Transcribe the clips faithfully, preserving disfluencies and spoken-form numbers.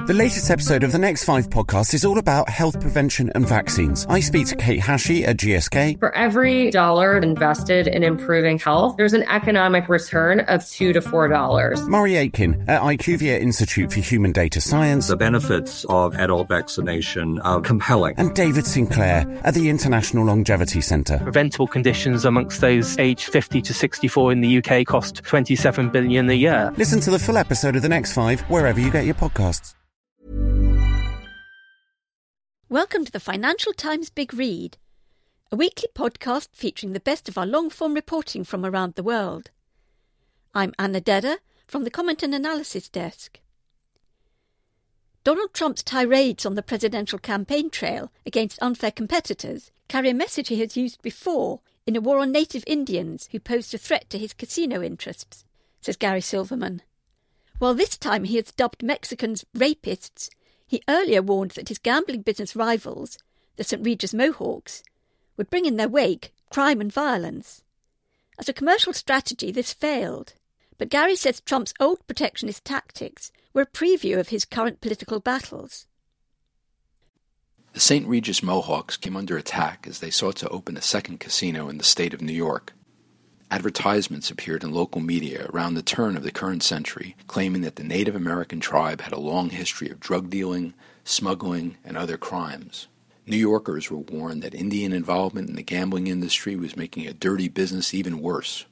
The latest episode of the Next Five podcast is all about health prevention and vaccines. I speak to Kate Hashey at G S K. For every dollar invested in improving health, there's an economic return of two to four dollars. Murray Aitken at IQVIA Institute for Human Data Science. The benefits of adult vaccination are compelling. And David Sinclair at the International Longevity Centre. Preventable conditions amongst those aged fifty to sixty-four in the U K cost twenty-seven billion dollars a year. Listen to the full episode of The Next Five wherever you get your podcasts. Welcome to the Financial Times Big Read, a weekly podcast featuring the best of our long-form reporting from around the world. I'm Anna Dedder from the Comment and Analysis Desk. Donald Trump's tirades on the presidential campaign trail against unfair competitors carry a message he has used before in a war on native Indians who posed a threat to his casino interests, says Gary Silverman. While this time he has dubbed Mexicans rapists, he earlier warned that his gambling business rivals, the Saint Regis Mohawks, would bring in their wake crime and violence. As a commercial strategy, this failed, but Gary says Trump's old protectionist tactics were a preview of his current political battles. The Saint Regis Mohawks came under attack as they sought to open a second casino in the state of New York. Advertisements appeared in local media around the turn of the current century, claiming that the Native American tribe had a long history of drug dealing, smuggling, and other crimes. New Yorkers were warned that Indian involvement in the gambling industry was making a dirty business even worse.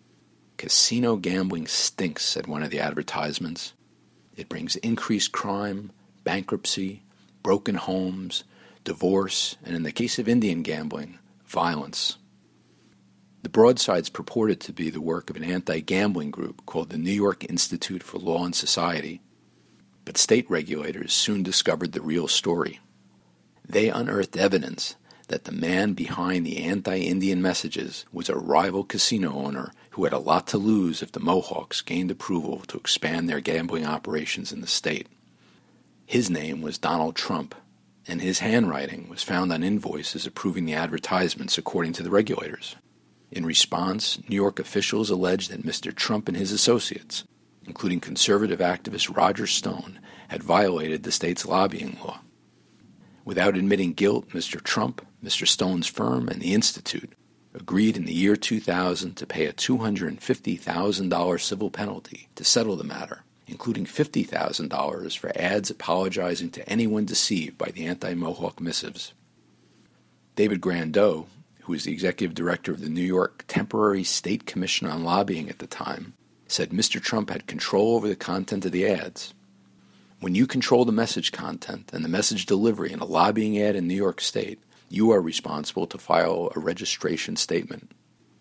"Casino gambling stinks," said one of the advertisements. "It brings increased crime, bankruptcy, broken homes, divorce, and in the case of Indian gambling, violence." The broadsides purported to be the work of an anti-gambling group called the New York Institute for Law and Society, but state regulators soon discovered the real story. They unearthed evidence that the man behind the anti-Indian messages was a rival casino owner who had a lot to lose if the Mohawks gained approval to expand their gambling operations in the state. His name was Donald Trump, and his handwriting was found on invoices approving the advertisements according to the regulators. In response, New York officials alleged that Mister Trump and his associates, including conservative activist Roger Stone, had violated the state's lobbying law. Without admitting guilt, Mister Trump, Mister Stone's firm, and the Institute agreed in the year two thousand to pay a two hundred fifty thousand dollars civil penalty to settle the matter, including fifty thousand dollars for ads apologizing to anyone deceived by the anti-Mohawk missives. David Grandeau, who was the executive director of the New York Temporary State Commission on Lobbying at the time, said Mister Trump had control over the content of the ads. When you control the message content and the message delivery in a lobbying ad in New York State, you are responsible to file a registration statement.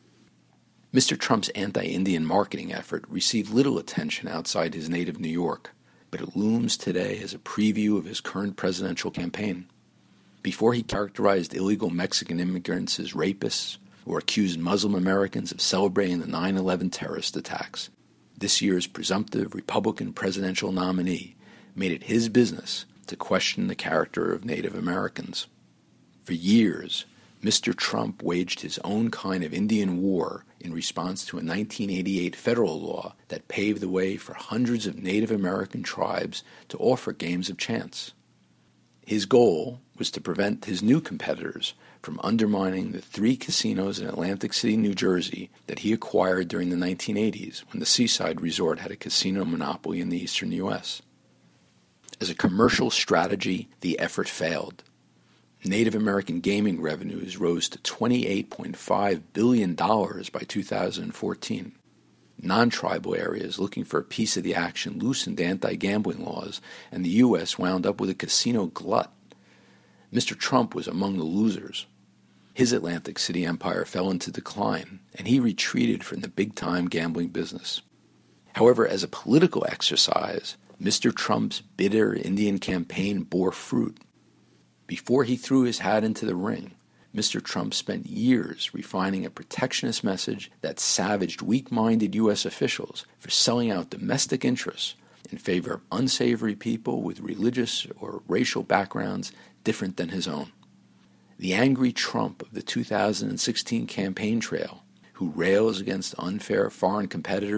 Mister Trump's anti-Indian marketing effort received little attention outside his native New York, but it looms today as a preview of his current presidential campaign. Before he characterized illegal Mexican immigrants as rapists or accused Muslim Americans of celebrating the nine eleven terrorist attacks, this year's presumptive Republican presidential nominee made it his business to question the character of Native Americans. For years, Mister Trump waged his own kind of Indian war in response to a nineteen eighty-eight federal law that paved the way for hundreds of Native American tribes to offer games of chance. His goal was to prevent his new competitors from undermining the three casinos in Atlantic City, New Jersey that he acquired during the nineteen eighties when the Seaside Resort had a casino monopoly in the eastern U S. As a commercial strategy, the effort failed. Native American gaming revenues rose to twenty-eight point five billion dollars by two thousand fourteen. Non-tribal areas looking for a piece of the action loosened anti-gambling laws, and the U S wound up with a casino glut. Mister Trump was among the losers. His Atlantic City empire fell into decline, and he retreated from the big-time gambling business. However, as a political exercise, Mister Trump's bitter Indian campaign bore fruit. Before he threw his hat into the ring, Mister Trump spent years refining a protectionist message that savaged weak-minded U S officials for selling out domestic interests in favor of unsavory people with religious or racial backgrounds different than his own. The angry Trump of the two thousand sixteen campaign trail, who rails against unfair foreign competitors,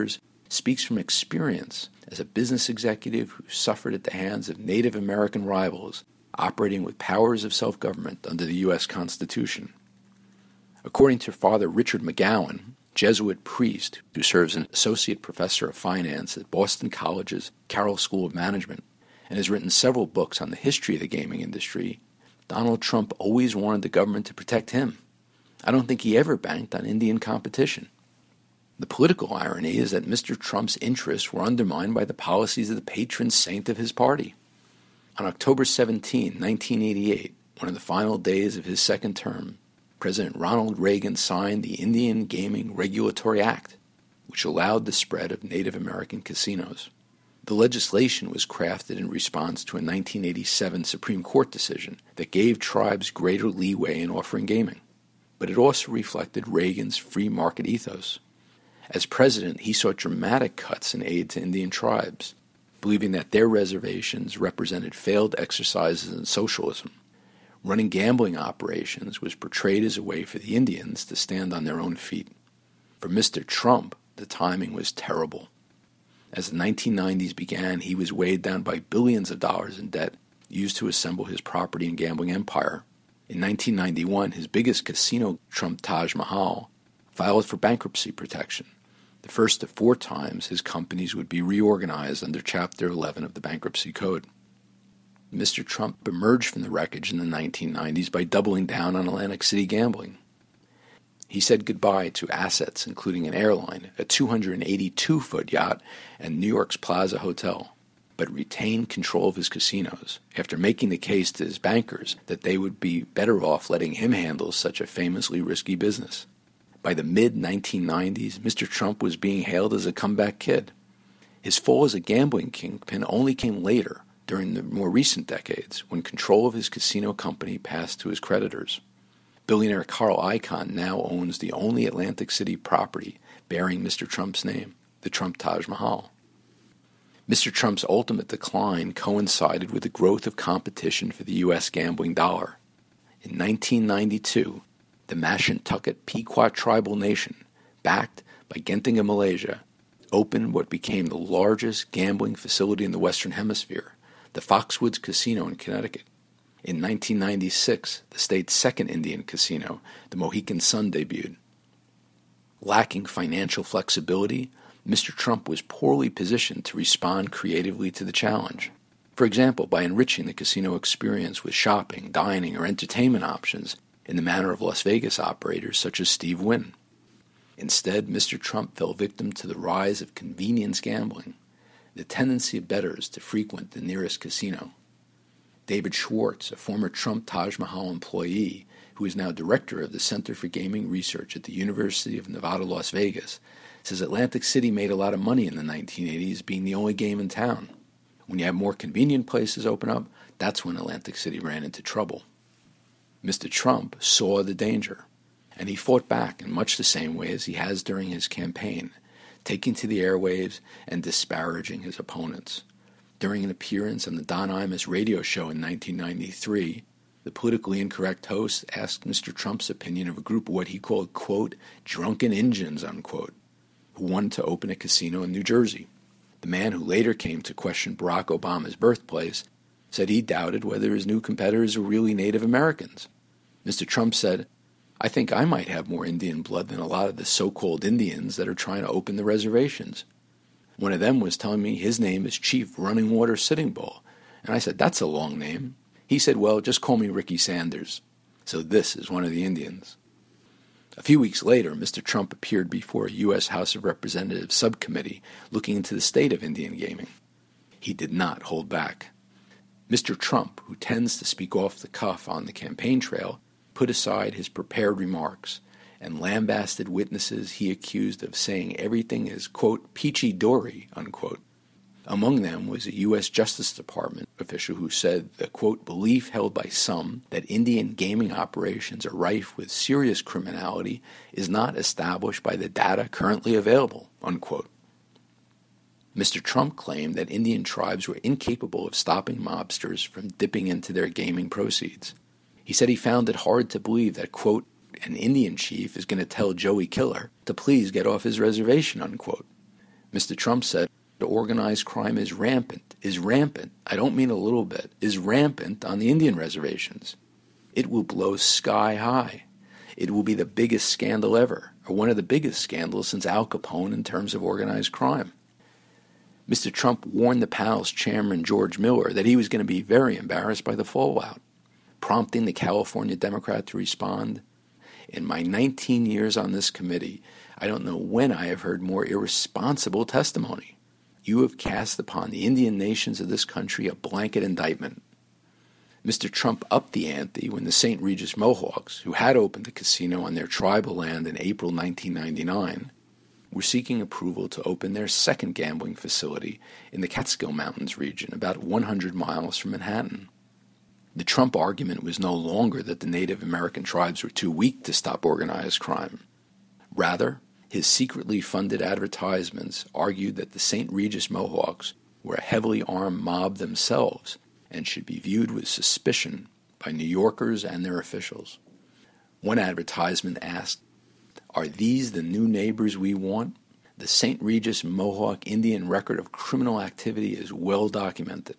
speaks from experience as a business executive who suffered at the hands of Native American rivals operating with powers of self-government under the U S Constitution. According to Father Richard McGowan, Jesuit priest who serves as an associate professor of finance at Boston College's Carroll School of Management and has written several books on the history of the gaming industry, Donald Trump always wanted the government to protect him. I don't think he ever banked on Indian competition. The political irony is that Mister Trump's interests were undermined by the policies of the patron saint of his party. On October seventeenth, nineteen eighty-eight, one of the final days of his second term, President Ronald Reagan signed the Indian Gaming Regulatory Act, which allowed the spread of Native American casinos. The legislation was crafted in response to a nineteen eighty-seven Supreme Court decision that gave tribes greater leeway in offering gaming, but it also reflected Reagan's free market ethos. As president, he sought dramatic cuts in aid to Indian tribes, believing that their reservations represented failed exercises in socialism. Running gambling operations was portrayed as a way for the Indians to stand on their own feet. For Mister Trump, the timing was terrible. As the nineteen nineties began, he was weighed down by billions of dollars in debt used to assemble his property and gambling empire. In nineteen ninety-one, his biggest casino, Trump Taj Mahal, filed for bankruptcy protection, the first of four times his companies would be reorganized under Chapter eleven of the Bankruptcy Code. Mister Trump emerged from the wreckage in the nineteen nineties by doubling down on Atlantic City gambling. He said goodbye to assets including an airline, a two hundred eighty-two foot yacht, and New York's Plaza Hotel, but retained control of his casinos after making the case to his bankers that they would be better off letting him handle such a famously risky business. By the mid nineteen nineties, Mister Trump was being hailed as a comeback kid. His fall as a gambling kingpin only came later, during the more recent decades, when control of his casino company passed to his creditors. Billionaire Carl Icahn now owns the only Atlantic City property bearing Mister Trump's name, the Trump Taj Mahal. Mister Trump's ultimate decline coincided with the growth of competition for the U S gambling dollar. In nineteen ninety-two, the Mashantucket Pequot tribal nation, backed by Gentinga, Malaysia, opened what became the largest gambling facility in the Western Hemisphere, the Foxwoods Casino in Connecticut. In nineteen ninety-six, the state's second Indian casino, the Mohegan Sun, debuted. Lacking financial flexibility, Mister Trump was poorly positioned to respond creatively to the challenge. For example, by enriching the casino experience with shopping, dining, or entertainment options in the manner of Las Vegas operators such as Steve Wynn. Instead, Mister Trump fell victim to the rise of convenience gambling, the tendency of bettors to frequent the nearest casino. David Schwartz, a former Trump Taj Mahal employee who is now director of the Center for Gaming Research at the University of Nevada, Las Vegas, says Atlantic City made a lot of money in the nineteen eighties being the only game in town. When you have more convenient places open up, that's when Atlantic City ran into trouble. Mister Trump saw the danger, and he fought back in much the same way as he has during his campaign, taking to the airwaves and disparaging his opponents. During an appearance on the Don Imus radio show in nineteen ninety-three, the politically incorrect host asked Mister Trump's opinion of a group of what he called, quote, drunken Injuns, unquote, who wanted to open a casino in New Jersey. The man who later came to question Barack Obama's birthplace said he doubted whether his new competitors were really Native Americans. Mister Trump said, I think I might have more Indian blood than a lot of the so-called Indians that are trying to open the reservations. One of them was telling me his name is Chief Running Water Sitting Bull, and I said, that's a long name. He said, well, just call me Ricky Sanders. So this is one of the Indians. A few weeks later, Mister Trump appeared before a U S House of Representatives subcommittee looking into the state of Indian gaming. He did not hold back. Mister Trump, who tends to speak off the cuff on the campaign trail, put aside his prepared remarks and lambasted witnesses he accused of saying everything is, quote, peachy-dory, unquote. Among them was a U S Justice Department official who said the, quote, belief held by some that Indian gaming operations are rife with serious criminality is not established by the data currently available, unquote. Mister Trump claimed that Indian tribes were incapable of stopping mobsters from dipping into their gaming proceeds. He said he found it hard to believe that, quote, an Indian chief is going to tell Joey Killer to please get off his reservation, unquote. Mister Trump said, organized crime is rampant, is rampant, I don't mean a little bit, is rampant on the Indian reservations. It will blow sky high. It will be the biggest scandal ever, or one of the biggest scandals since Al Capone in terms of organized crime. Mister Trump warned the panel's chairman, George Miller, that he was going to be very embarrassed by the fallout, prompting the California Democrat to respond, "In my nineteen years on this committee, I don't know when I have heard more irresponsible testimony. You have cast upon the Indian nations of this country a blanket indictment." Mister Trump upped the ante when the Saint Regis Mohawks, who had opened a casino on their tribal land in April nineteen ninety-nine, were seeking approval to open their second gambling facility in the Catskill Mountains region, about one hundred miles from Manhattan. The Trump argument was no longer that the Native American tribes were too weak to stop organized crime. Rather, his secretly funded advertisements argued that the Saint Regis Mohawks were a heavily armed mob themselves and should be viewed with suspicion by New Yorkers and their officials. One advertisement asked, "Are these the new neighbors we want?" The Saint Regis Mohawk Indian record of criminal activity is well documented.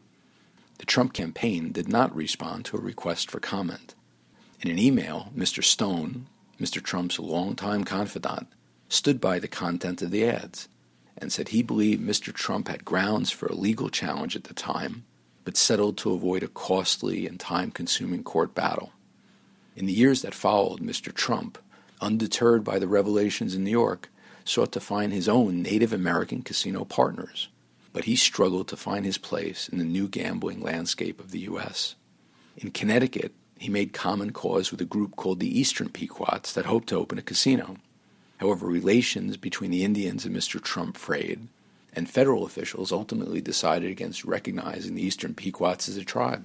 The Trump campaign did not respond to a request for comment. In an email, Mister Stone, Mister Trump's longtime confidant, stood by the content of the ads and said he believed Mister Trump had grounds for a legal challenge at the time, but settled to avoid a costly and time-consuming court battle. In the years that followed, Mister Trump, undeterred by the revelations in New York, sought to find his own Native American casino partners, but he struggled to find his place in the new gambling landscape of the U S. In Connecticut, he made common cause with a group called the Eastern Pequots that hoped to open a casino. However, relations between the Indians and Mister Trump frayed, and federal officials ultimately decided against recognizing the Eastern Pequots as a tribe.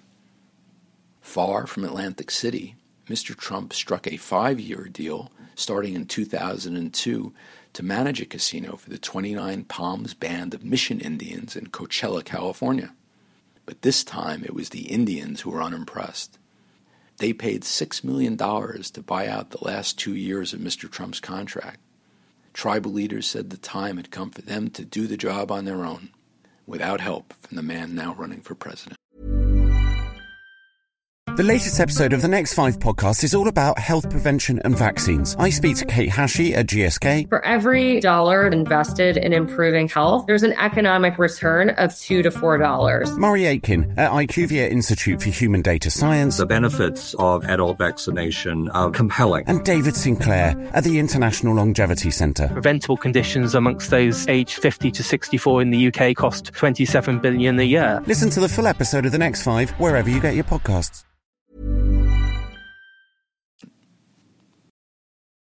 Far from Atlantic City, Mister Trump struck a five-year deal starting in two thousand two to manage a casino for the twenty-nine Palms Band of Mission Indians in Coachella, California. But this time it was the Indians who were unimpressed. They paid six million dollars to buy out the last two years of Mister Trump's contract. Tribal leaders said the time had come for them to do the job on their own, without help from the man now running for president. The latest episode of the Next Five podcast is all about health prevention and vaccines. I speak to Kate Hashey at G S K. For every dollar invested in improving health, there's an economic return of two to four dollars. Murray Aitken at IQVIA Institute for Human Data Science. The benefits of adult vaccination are compelling. And David Sinclair at the International Longevity Centre. Preventable conditions amongst those aged fifty to sixty-four in the U K cost twenty-seven billion dollars a year. Listen to the full episode of the Next Five wherever you get your podcasts.